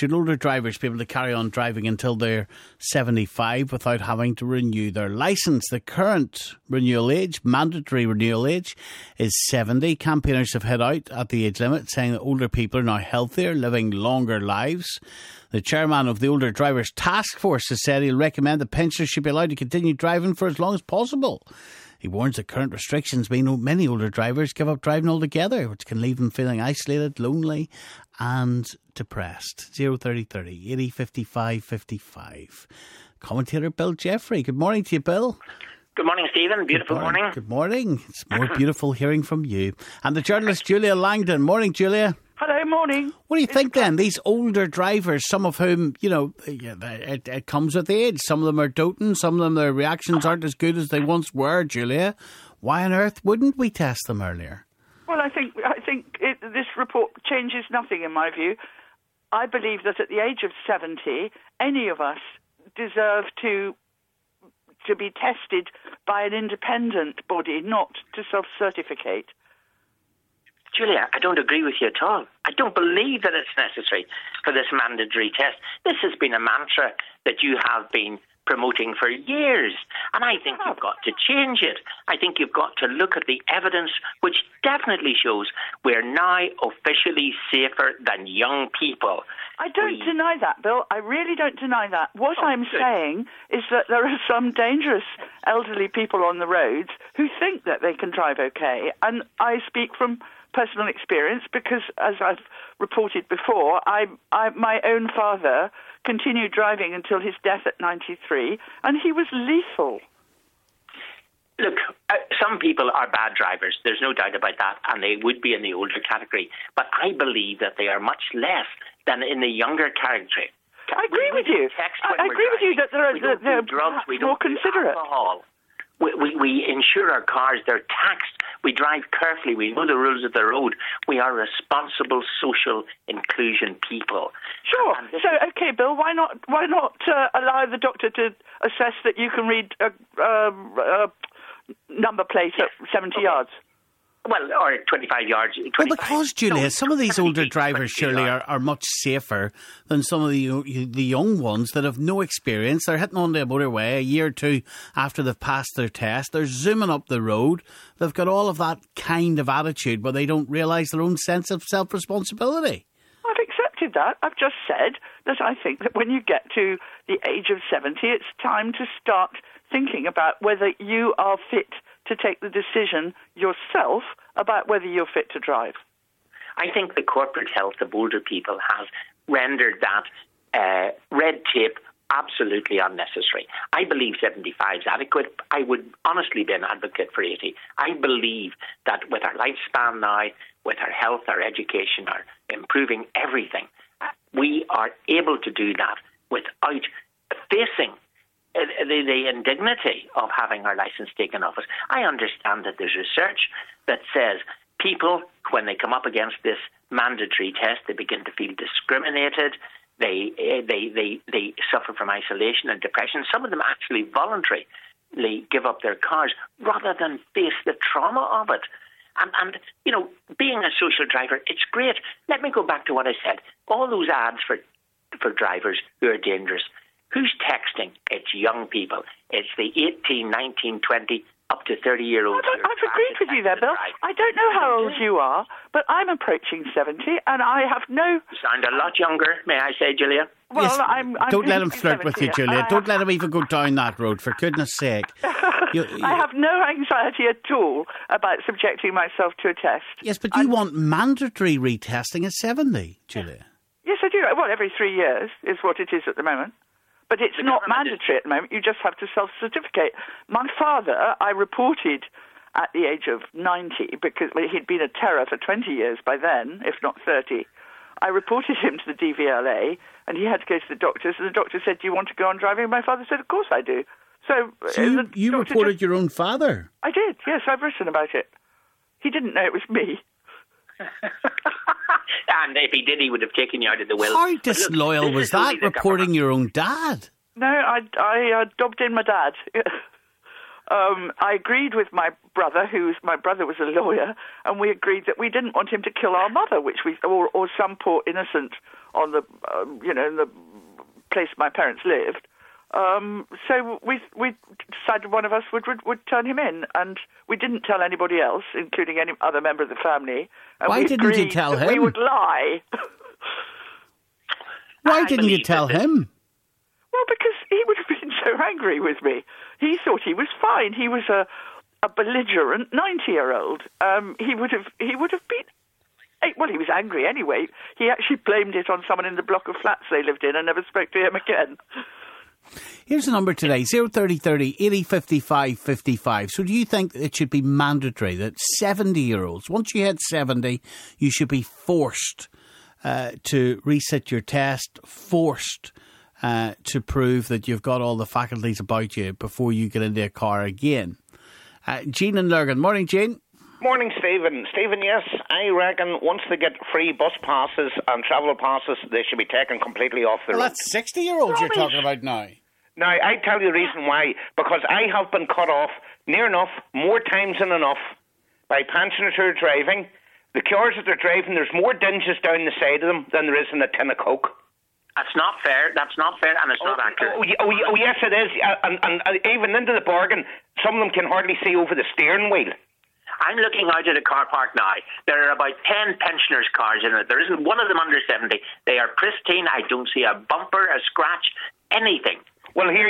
Should older drivers be able to carry on driving until they're 75 without having to renew their licence? The current mandatory renewal age, is 70. Campaigners have hit out at the age limit, saying that older people are now healthier, living longer lives. The chairman of the Older Drivers Task Force has said he'll recommend that pensioners should be allowed to continue driving for as long as possible. He warns that current restrictions mean many older drivers give up driving altogether, which can leave them feeling isolated, lonely and depressed. 03030 80 55 55. Commentator Bill Jeffrey. Good morning to you, Bill. Good morning, Stephen. Beautiful morning. Good morning. It's more beautiful hearing from you. And the journalist Julia Langdon. Morning, Julia. Hello, morning. What do you think then? These older drivers, some of whom, it comes with age. Some of them are doting. Some of them, their reactions aren't as good as they once were, Julia. Why on earth wouldn't we test them earlier? Well, I think this report changes nothing in my view. I believe that at the age of 70, any of us deserve to be tested by an independent body, not to self-certificate. Julia, I don't agree with you at all. I don't believe that it's necessary for this mandatory test. This has been a mantra that you have been promoting for years, and I think you've got to change it. I think you've got to look at the evidence, which definitely shows we're now officially safer than young people. I don't deny that, Bill. I really don't deny that. What I'm saying is that there are some dangerous elderly people on the roads who think that they can drive okay, and I speak from personal experience because, as I've reported before, my own father continued driving until his death at 93, and he was lethal. Look, some people are bad drivers. There's no doubt about that, and they would be in the older category. But I believe that they are much less than in the younger category. I agree with you. I agree with you that they're drugs, we more don't considerate. Alcohol. We insure our cars. They're taxed. We drive carefully. We know the rules of the road. We are responsible social inclusion people. Sure. So, okay, Bill, why not allow the doctor to assess that you can read a number plate at 70 yards? Well, or 25 yards. 25. Well, because, Julia, some of these older drivers surely are much safer than some of the young ones that have no experience. They're hitting onto a motorway a year or two after they've passed their test. They're zooming up the road. They've got all of that kind of attitude, but they don't realise their own sense of self-responsibility. I've accepted that. I've just said that I think that when you get to the age of 70, it's time to start thinking about whether you are fit to take the decision yourself about whether you're fit to drive. I think the corporate health of older people has rendered that red tape absolutely unnecessary. I believe 75 is adequate. I would honestly be an advocate for 80. I believe that with our lifespan now, with our health, our education, our improving everything, we are able to do that without facing the indignity of having our licence taken off us. I understand that there's research that says people, when they come up against this mandatory test, they begin to feel discriminated. They suffer from isolation and depression. Some of them actually voluntarily give up their cars rather than face the trauma of it. And being a social driver, it's great. Let me go back to what I said. All those ads for drivers who are dangerous. Who's texting? It's young people. It's the 18, 19, 20, up to 30-year-olds. I've agreed with you there, Bill. I don't know how old you are, but I'm approaching 70, and I have no... You sound a lot younger, may I say, Julia? Well, yes, I'm don't let him flirt with you, Julia. Don't let him even go down that road, for goodness sake. I have no anxiety at all about subjecting myself to a test. Yes, but you want mandatory retesting at 70, Julia. Yes, I do. Well, every 3 years is what it is at the moment. But it's not mandatory at the moment. You just have to self-certificate. My father, I reported at the age of 90, because he'd been a terror for 20 years by then, if not 30. I reported him to the DVLA, and he had to go to the doctors, and the doctor said, "Do you want to go on driving?" And my father said, "Of course I do." So you reported your own father? I did, yes, I've written about it. He didn't know it was me. And if he did, he would have taken you out of the will. How disloyal was that, reporting your own dad? No, I dobbed in my dad. I agreed with my brother, my brother was a lawyer, and we agreed that we didn't want him to kill our mother, or some poor innocent on the in the place my parents lived. So we decided one of us would turn him in, and we didn't tell anybody else, including any other member of the family. And why didn't you tell him? We would lie. Why didn't you tell him? Well, because he would have been so angry with me. He thought he was fine. He was a belligerent 90-year-old. He would have been. Well, he was angry anyway. He actually blamed it on someone in the block of flats they lived in and never spoke to him again. Here's the number today, 03030 80 55 55. So do you think it should be mandatory that 70-year-olds, once you hit 70, you should be forced to resit your test, forced to prove that you've got all the faculties about you before you get into a car again? Jean and Lurgan. Morning, Jean. Morning, Stephen. Stephen, yes, I reckon once they get free bus passes and travel passes, they should be taken completely off the road. That's 60-year-olds you're talking about now. Now, I tell you the reason why. Because I have been cut off near enough, more times than enough, by pensioners who are driving. The cars that they're driving, there's more dinges down the side of them than there is in a tin of Coke. That's not fair, and it's not accurate. Oh, yes, it is. And even into the bargain, some of them can hardly see over the steering wheel. I'm looking out at a car park now. There are about 10 pensioners' cars in it. There isn't one of them under 70. They are pristine. I don't see a bumper, a scratch, anything. Well, here,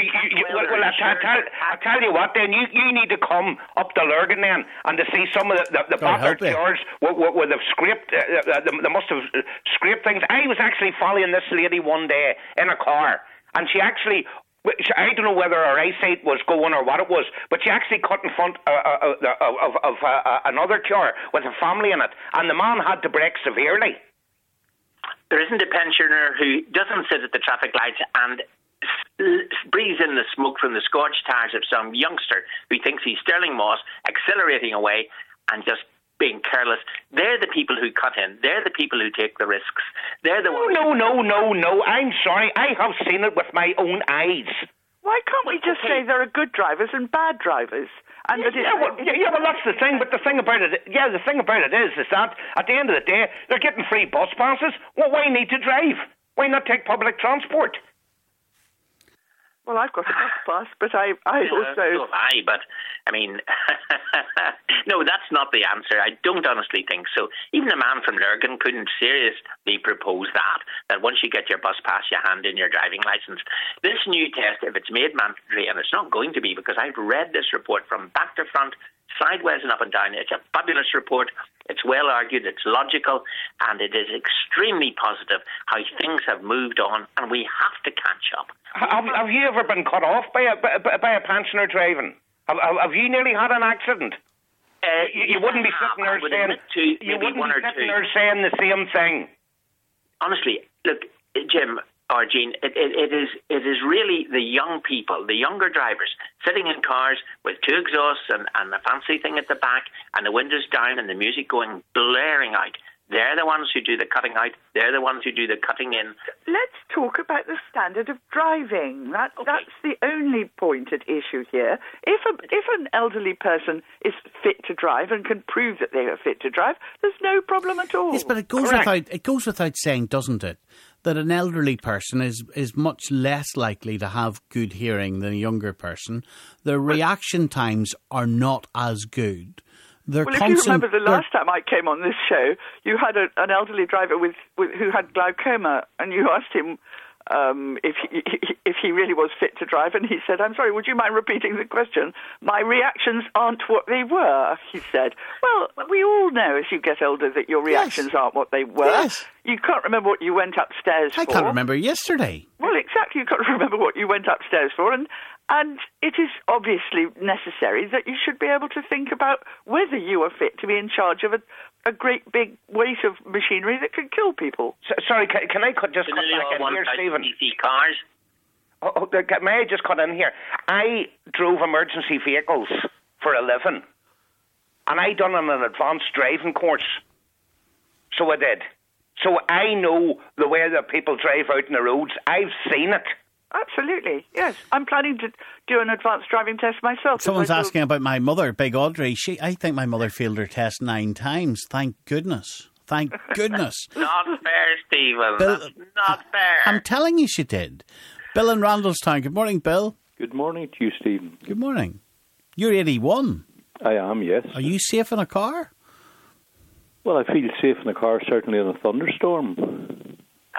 I tell you what, then, you need to come up to Lurgan then, and to see some of the battered cars where they've scraped, they must have scraped things. I was actually following this lady one day in a car, and she actually, I don't know whether her eyesight was going or what it was, but she actually cut in front of another car with a family in it, and the man had to brake severely. There isn't a pensioner who doesn't sit at the traffic lights and breathes in the smoke from the scorched tires of some youngster who thinks he's Sterling Moss, accelerating away and just being careless. They're the people who cut in. They're the people who take the risks. They're the ones. No. I'm sorry. I have seen it with my own eyes. Why can't we just say there are good drivers and bad drivers? And well, that's the thing. But the thing about it, is that at the end of the day, they're getting free bus passes. Well, why need to drive? Why not take public transport? Well, I've got a bus pass, but I also... So have I, but, I mean, no, that's not the answer. I don't honestly think so. Even a man from Lurgan couldn't seriously propose that once you get your bus pass, you hand in your driving licence. This new test, if it's made mandatory, and it's not going to be, because I've read this report from back to front, sideways and up and down. It's a fabulous report. It's well argued, it's logical, and it is extremely positive how things have moved on, and we have to catch up. Have you ever been cut off by a pensioner driving? Have you nearly had an accident? You wouldn't be sitting there saying the same thing. Honestly, look, Jim or Jean, it is really the young people, the younger drivers, sitting in cars with two exhausts and a fancy thing at the back and the windows down and the music going blaring out. They're the ones who do the cutting out. They're the ones who do the cutting in. Let's talk about the standard of driving. That's the only point at issue here. If an elderly person is fit to drive and can prove that they are fit to drive, there's no problem at all. Yes, but it goes without saying, doesn't it, that an elderly person is much less likely to have good hearing than a younger person. Their reaction times are not as good. If you remember the last time I came on this show, you had an elderly driver who had glaucoma, and you asked him if he really was fit to drive, and he said, "I'm sorry, would you mind repeating the question? My reactions aren't what they were," he said. Well, we all know as you get older that your reactions aren't what they were. Yes. You can't remember what you went upstairs for. I can't remember yesterday. Well, exactly, you can't remember what you went upstairs for, and it is obviously necessary that you should be able to think about whether you are fit to be in charge of a great big weight of machinery that can kill people. Sorry, can I just cut back in here, Stephen? Cars. May I just cut in here? I drove emergency vehicles for a living, and I done an advanced driving course. So I did. So I know the way that people drive out on the roads. I've seen it. Absolutely, yes. I'm planning to do an advanced driving test myself. Someone's asking about my mother, Big Audrey. I think my mother failed her test 9 times. Thank goodness. Thank goodness. Not fair, Stephen. Bill, that's not fair. I'm telling you she did. Bill in Randallstown. Good morning, Bill. Good morning to you, Stephen. Good morning. You're 81. I am, yes. Are you safe in a car? Well, I feel safe in a car, certainly in a thunderstorm.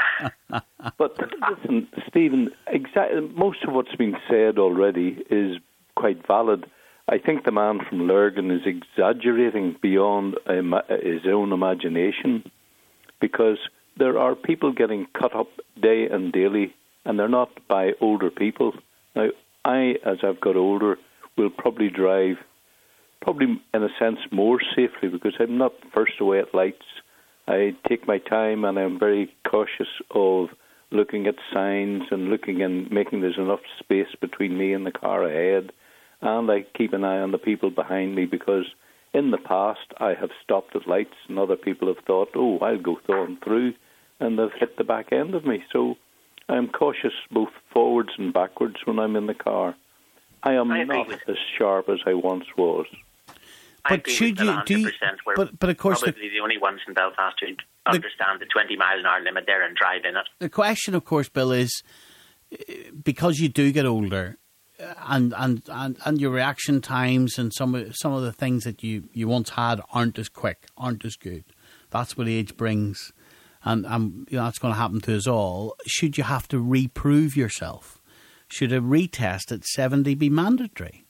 But listen, Stephen, most of what's been said already is quite valid. I think the man from Lurgan is exaggerating beyond his own imagination, because there are people getting cut up day and daily, and they're not by older people. Now, as I've got older, will probably drive, in a sense, more safely, because I'm not first away at lights. I take my time, and I'm very cautious of looking at signs and looking and making there's enough space between me and the car ahead. And I keep an eye on the people behind me, because in the past I have stopped at lights and other people have thought, oh, I'll go on through, and they've hit the back end of me. So I'm cautious both forwards and backwards when I'm in the car. I am not as sharp as I once was. But should you do? But of course, probably the only ones in Belfast who understand the 20 mile an hour limit there and drive in it. The question, of course, Bill, is because you do get older, and your reaction times and some of the things that you once had aren't as quick, aren't as good. That's what age brings, and that's going to happen to us all. Should you have to reprove yourself? Should a retest at 70 be mandatory?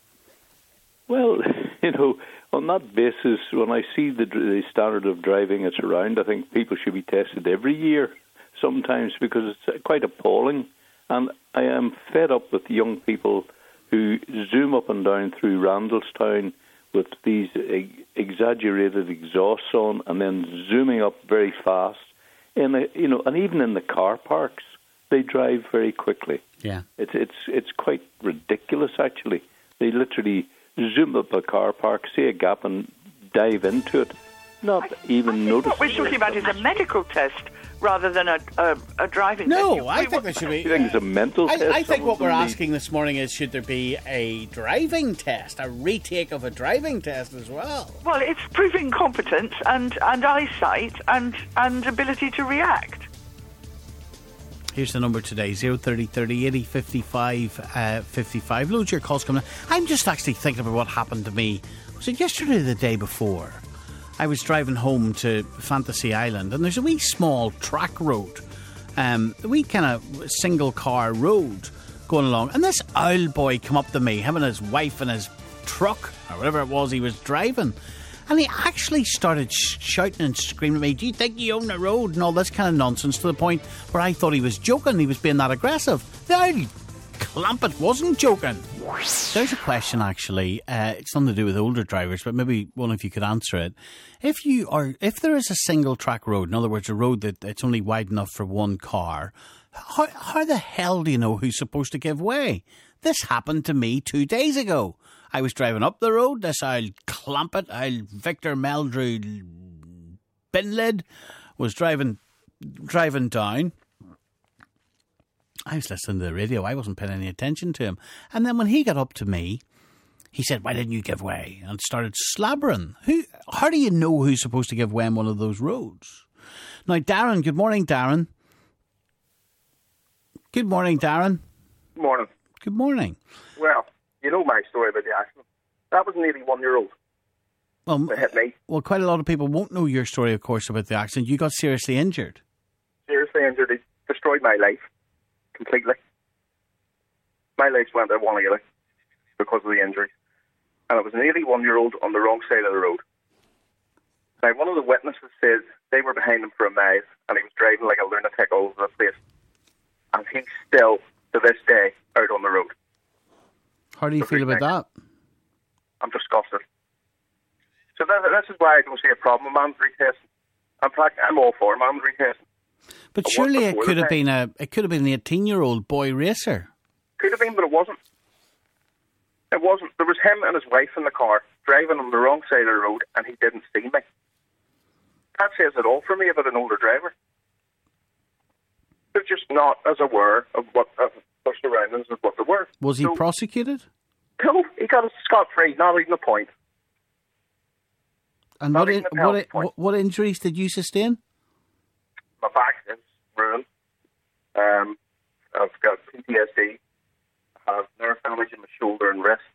Well, on that basis, when I see the standard of driving it's around, I think people should be tested every year sometimes, because it's quite appalling. And I am fed up with young people who zoom up and down through Randallstown with these exaggerated exhausts on, and then zooming up very fast. And even in the car parks, they drive very quickly. Yeah, it's quite ridiculous, actually. They literally zoom up a car park, see a gap, and dive into it. Not even notice. What we're talking about is a medical test rather than a driving test. No, I think there should be. You think it's a mental test? I think what we're asking this morning is, should there be a driving test, a retake of a driving test as well? Well, it's proving competence and eyesight and ability to react. Here's the number today, 030 30 80 55 55. Loads of your calls coming in. I'm just actually thinking about what happened to me. Was it yesterday or the day before? I was driving home to Fantasy Island, and there's a wee small track road, a wee kind of single car road going along. And this owl boy come up to me, him and his wife and his truck, or whatever it was he was driving. And he actually started shouting and screaming at me, do you think you own the road? And all this kind of nonsense, to the point where I thought he was joking. He was being that aggressive. The owl Clampett wasn't joking. There's a question, actually. It's nothing to do with older drivers, but maybe one of you could answer it. If there is a single track road, in other words, a road that it's only wide enough for one car, how the hell do you know who's supposed to give way? This happened to me 2 days ago. I was driving up the road. This I'll Clampett, Victor Meldrew Binlid was driving down. I was listening to the radio. I wasn't paying any attention to him. And then when he got up to me, he said, why didn't you give way? And started slabbering. How do you know who's supposed to give way on one of those roads? Now, Darren, good morning, Darren. Good morning, Darren. Good morning. Good morning. Well, you know my story about the accident. That was an 81-year-old. That hit me. Well, quite a lot of people won't know your story, of course, about the accident. You got seriously injured. Seriously injured. It destroyed my life completely. My legs went out one early because of the injury. And it was an 81-year-old on the wrong side of the road. Now, one of the witnesses says they were behind him for a mile and he was driving like a lunatic all over the place. And he's still, to this day, out on the road. How do you feel about that? I'm disgusted. So this is why I don't see a problem with mandatory testing. In fact, I'm all for mandatory testing. But surely it could have been an 18-year-old boy racer. Could have been, but it wasn't. It wasn't. There was him and his wife in the car driving on the wrong side of the road, and he didn't see me. That says it all for me about an older driver. They're just not as aware of what their surroundings as what they were. Was he prosecuted? No, he got scot-free, not even a point. And what injuries did you sustain? My back is ruined. I've got PTSD. I have nerve damage in my shoulder and wrist.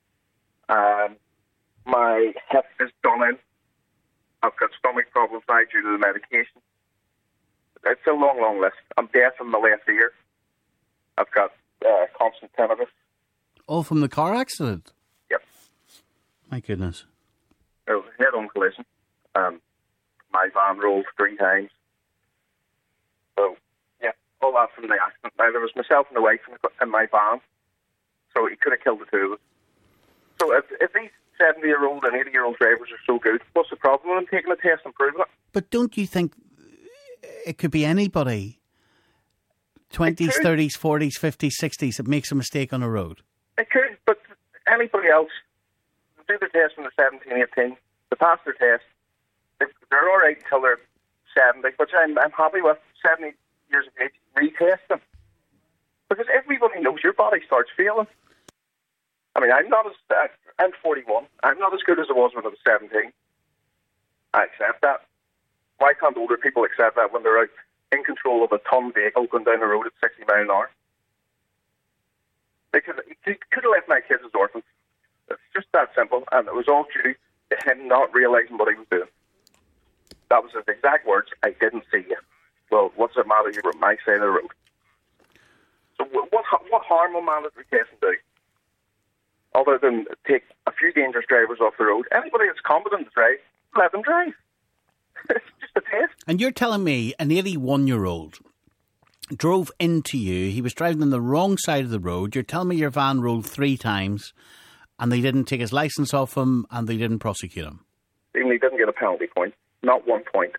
My hip is done in. I've got stomach problems now due to the medication. It's a long, long list. I'm deaf in my left ear. I've got constant tinnitus. All from the car accident? Yep. My goodness. It was a head-on collision. My van rolled 3 times. So, yeah, all that from the accident. Now, there was myself and the wife in my van, so he could have killed the two of us. So if these 70-year-old and 80-year-old drivers are so good, what's the problem with them taking a test and proving it? But don't you think it could be anybody, 20s, 30s, 40s, 50s, 60s, that makes a mistake on a road? It could, but anybody else, do the test when they're 17, 18, they pass their test, they're all right until they're 70, which I'm happy with. 70 years of age, retest them. Because everybody knows your body starts failing. I mean, I'm 41. I'm not as good as I was when I was 17. I accept that. Why can't older people accept that when they're out in control of a ton vehicle going down the road at 60 miles an hour? They could have left my kids as orphans. It's just that simple, and it was all due to him not realising what he was doing. That was his exact words. I didn't see you. Well, what's the matter? You were on my side of the road. So what harm will mandatory testing do? Other than take a few dangerous drivers off the road. Anybody that's competent to drive, let them drive. It's just a test. And you're telling me an 81-year-old drove into you, he was driving on the wrong side of the road, you're telling me your van rolled 3 times and they didn't take his licence off him and they didn't prosecute him? Even he didn't get a penalty point. Not 1 point.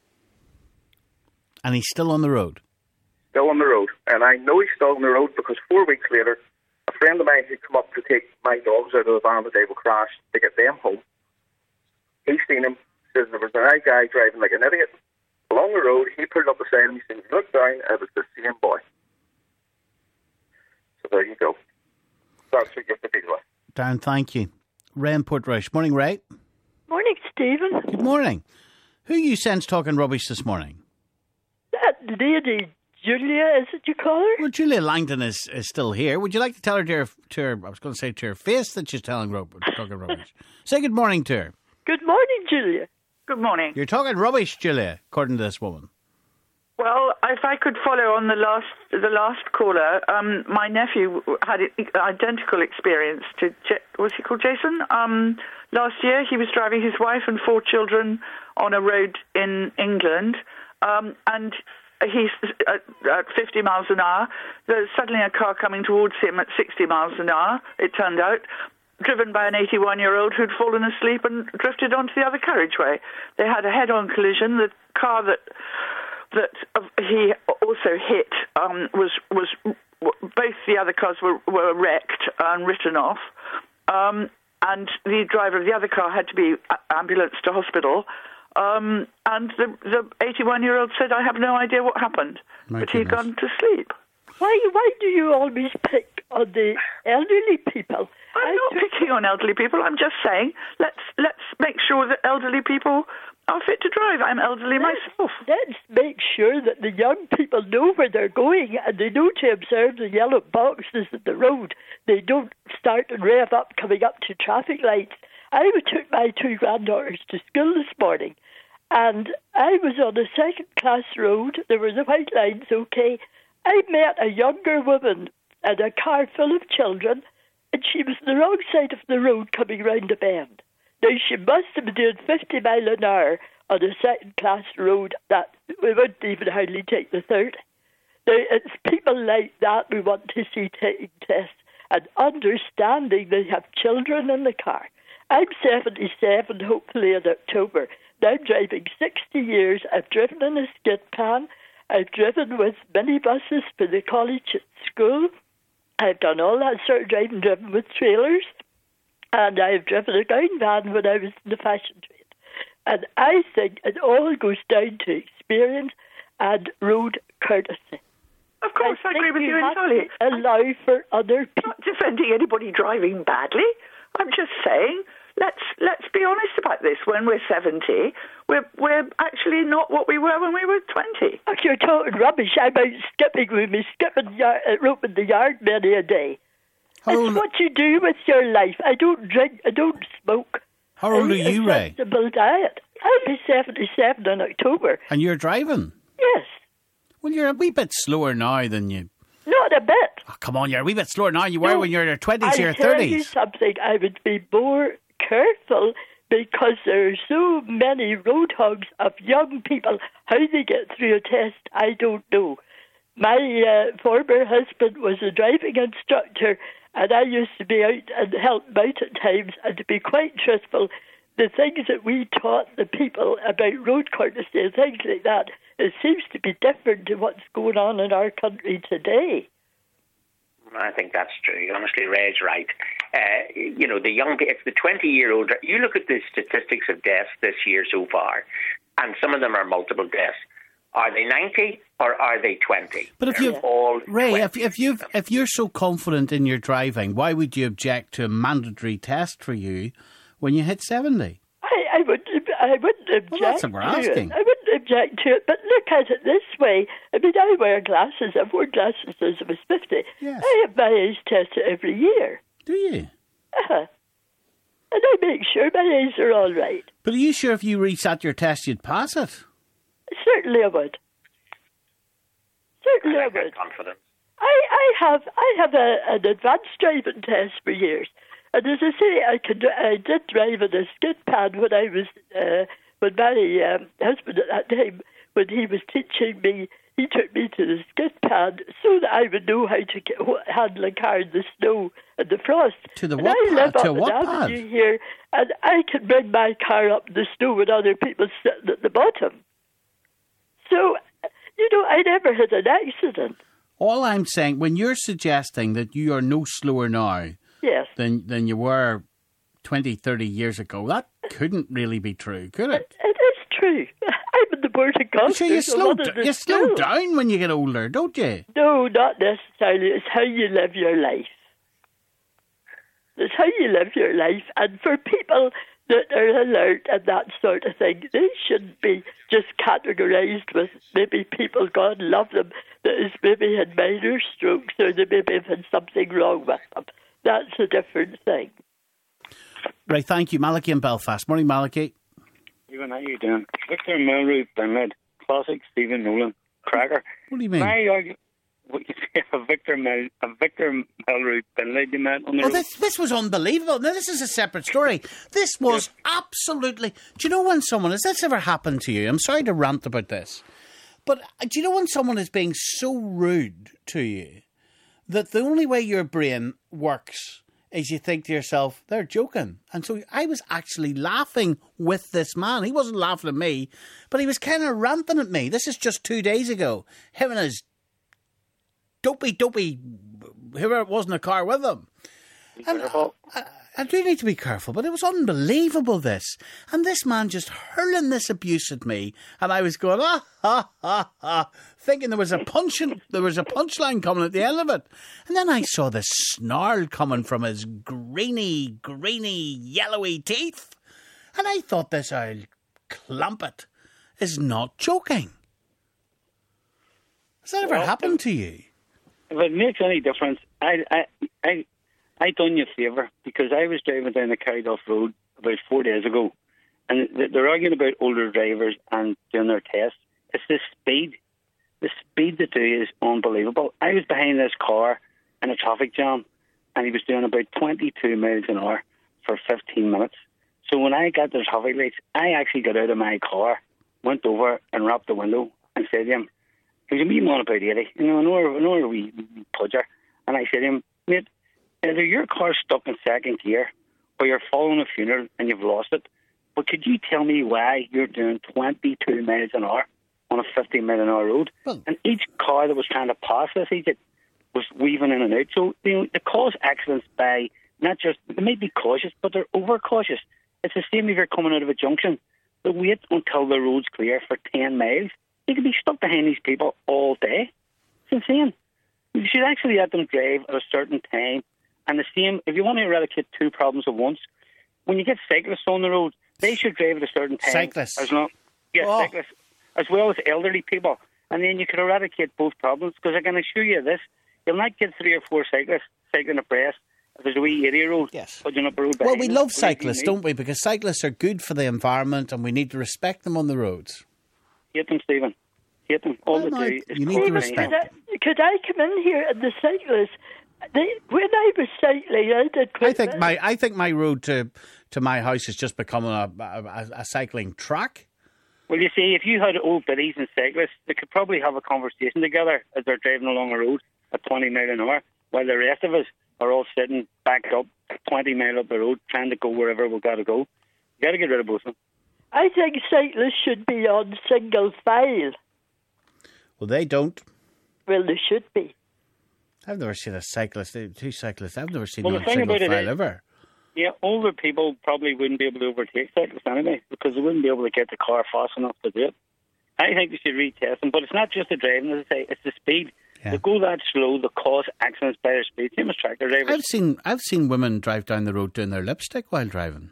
And he's still on the road? Still on the road. And I know he's still on the road because 4 weeks later, a friend of mine who'd come up to take my dogs out of the van that they were crashed to get them home, he's seen him, says there was a guy driving like an idiot along the road. He pulled up beside him, he said, look down, it was the same boy. So there you go. That's what you have to deal with. Darren, thank you. Ray in Portrush. Morning, Ray. Morning, Stephen. Good morning. Who you sense talking rubbish this morning? That lady, Julia, is it you call her? Well, Julia Langdon is still here. Would you like to tell her to her I was going to say to her face that she's talking rubbish? Say good morning to her. Good morning, Julia. Good morning. You're talking rubbish, Julia, according to this woman. Well, if I could follow on the last caller, my nephew had an identical experience to, what's he called, Jason? Last year, he was driving his wife and 4 children on a road in England, and he's at 50 miles an hour. There's suddenly a car coming towards him at 60 miles an hour, it turned out, driven by an 81-year-old who'd fallen asleep and drifted onto the other carriageway. They had a head-on collision. The car that he also hit was both the other cars were wrecked and written off, and the driver of the other car had to be ambulanced to hospital. And the 81-year-old said, I have no idea what happened, but he'd gone to sleep. Why do you always pick on the elderly people? I'm not picking on elderly people. I'm just saying, let's make sure that elderly people are fit to drive. I'm elderly myself. Let's make sure that the young people know where they're going and they know to observe the yellow boxes at the road. They don't start and rev up coming up to traffic lights. I took my 2 granddaughters to school this morning, and I was on a second-class road. There were the white lines, okay. I met a younger woman in a car full of children, and she was on the wrong side of the road coming round a bend. Now, she must have been doing 50 miles an hour on a second-class road that we wouldn't even hardly take the 30. Now, it's people like that we want to see taking tests and understanding they have children in the car. I'm 77, hopefully in October. Now I'm driving 60 years. I've driven in a skid pan. I've driven with minibuses for the college at school. I've done all that sort of driving, driven with trailers. And I've driven a ground van when I was in the fashion trade. And I think it all goes down to experience and road courtesy. Of course, I agree with you entirely. Allow for other people. I'm not defending anybody driving badly. I'm just saying, let's be honest about this. When we're 70, we're actually not what we were when we were 20. Oh, you're talking rubbish. I'm out skipping with me, rope in the yard many a day. It's what you do with your life. I don't drink, I don't smoke. How old are you, Ray? A sensible diet. I'll be 77 in October. And you're driving? Yes. Well, you're a wee bit slower now than you... Not a bit. Oh, come on, you're a wee bit slower now than you were when you were in your 20s or your 30s. I'll tell you something. I would be more careful because there are so many road hogs of young people. How they get through a test, I don't know. My former husband was a driving instructor, and I used to be out and help him out at times, and to be quite truthful, the things that we taught the people about road courtesy and things like that, it seems to be different to what's going on in our country today. I think that's true. Honestly, Ray's right. The young, it's the 20-year-old. You look at the statistics of deaths this year so far, and some of them are multiple deaths. Are they 90 or are they 20? But if if you're so confident in your driving, why would you object to a mandatory test for you when you hit 70? I wouldn't object. Well, that's what we're asking. I wouldn't object to it, but look at it this way. I mean, I wear glasses. I've worn glasses since I was 50. Yes. I have my eyes tested every year. Do you? And I make sure my eyes are all right. But are you sure if you resat your test, you'd pass it? Certainly I would. Certainly I would. Confidence. I have an advanced driving test for years. And as I say, I did drive in a skid pad when I was, when my husband at that time, when he was teaching me, he took me to the skid pad so that I would know how to handle a car in the snow and the frost. To the what pad? I live to up what an pad? avenue here, and I can bring my car up the snow with other people sitting at the bottom. So, I never had an accident. All I'm saying, when you're suggesting that you are no slower now yes. than you were 20, 30 years ago, that couldn't really be true, could it? It is true. I'm in the Board of Constance. Sure, you slow down when you get older, don't you? No, not necessarily. It's how you live your life. It's how you live your life. And for people that are alert and that sort of thing, they shouldn't be just categorised with maybe people, God love them, that has maybe had minor strokes or they maybe have had something wrong with them. That's a different thing. Right, thank you. Malachy in Belfast. Morning, Malachy. Even how you doing? Victor Melroot Binlid, classic Stephen Nolan, cracker. What do you mean? My argument, a Victor Melroot Binlid you met on the road. This was unbelievable. Now, this is a separate story. This was absolutely... Do you know when someone... Has this ever happened to you? I'm sorry to rant about this. But do you know when someone is being so rude to you that the only way your brain works is you think to yourself, they're joking. And so I was actually laughing with this man. He wasn't laughing at me, but he was kind of ranting at me. This is just 2 days ago. Him and his dopey, whoever it was in the car with him. And I do need to be careful, but it was unbelievable, this. And this man just hurling this abuse at me, and I was going, thinking there was a punchline coming at the end of it. And then I saw this snarl coming from his greeny, yellowy teeth. And I thought this old clumpet is not joking. Has that ever happened to you? If it makes any difference, I done you a favour because I was driving down the Carryduff Road about 4 days ago, and they're arguing about older drivers and doing their tests. It's the speed. The speed they do is unbelievable. I was behind this car in a traffic jam, and he was doing about 22 miles an hour for 15 minutes. So when I got the traffic lights, I actually got out of my car, went over and rapped the window and said to him, he was a wee man about 80, a wee pudger, and I said to him, mate, either your car's stuck in second gear or you're following a funeral and you've lost it. But could you tell me why you're doing 22 miles an hour on a 15-mile-an-hour road? Well, and each car that was trying to pass this exit was weaving in and out. So they cause accidents by not just, they may be cautious, but they're over-cautious. It's the same if you're coming out of a junction. They wait until the road's clear for 10 miles. You could be stuck behind these people all day. It's insane. You should actually let them drive at a certain time. And the same, if you want to eradicate two problems at once, when you get cyclists on the road, they should drive at a certain time. Cyclists? Cyclists, as well as elderly people. And then you could eradicate both problems, because I can assure you this, you'll not get 3 or 4 cyclists cycling abreast. There's a wee area road. Yes. Putting up a road. Well, we love cyclists, don't we? Because cyclists are good for the environment and we need to respect them on the roads. Hate them, Stephen. Hate them all the time. You need to respect them. Could I come in here and the cyclists? When I was cycling, I did quite I think my road to my house is just becoming a cycling track. Well, you see, if you had old biddies and cyclists, they could probably have a conversation together as they're driving along a road at 20 mile an hour, while the rest of us are all sitting backed up 20 mile up the road trying to go wherever we've got to go. You got to get rid of both of them. I think cyclists should be on single file. Well, they don't. Well, they should be. I've never seen two cyclists. I've never seen them on single file ever. Yeah, older people probably wouldn't be able to overtake cyclists anyway, because they wouldn't be able to get the car fast enough to do it. I think they should retest them, but it's not just the driving, as I say, it's the speed. Yeah. They go that slow, they cause accidents by their speed. Same as tractor drivers. I've seen women drive down the road doing their lipstick while driving.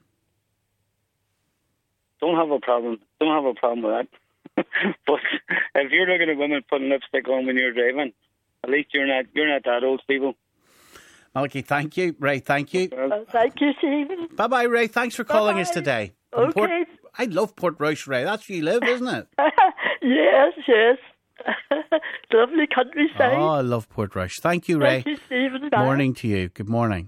Don't have a problem with that. But if you're looking at women putting lipstick on when you're driving, at least you're not that old, Steve. Malachy, thank you. Ray, thank you. Thank you, Stephen. Bye-bye, Ray. Thanks for calling us today. Okay. I love Portrush, Ray. That's where you live, isn't it? Yes. Lovely countryside. Oh, I love Portrush. Thank you, Ray. Thank you, Stephen. Morning to you. Good morning.